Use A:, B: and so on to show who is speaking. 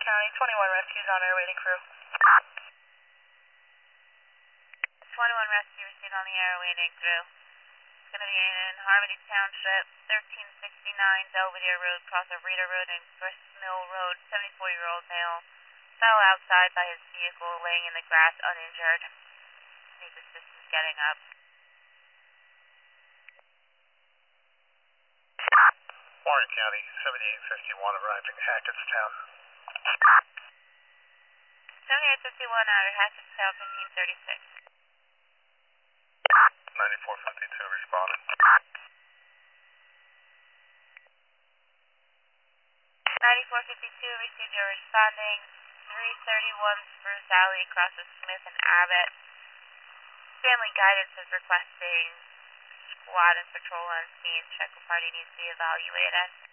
A: County, 21 rescues on air waiting crew.
B: 21 rescue received on the air waiting through. It's going to be in Harmony Township, 1369 Belvedere Road, cross of Rita Road and Grist Mill Road. 74-year-old male fell outside by his vehicle, laying in the grass uninjured. Needs assistance getting up.
C: Warren County, 7851 arriving Hackettstown.
B: 7851 out of Hackettstown, 1536.
C: 9452 responding.
B: 9452 received your responding. 331 Spruce Alley, across of Smith and Abbott. Family Guidance is requesting squad and patrol on scene. Check party needs to be evaluated.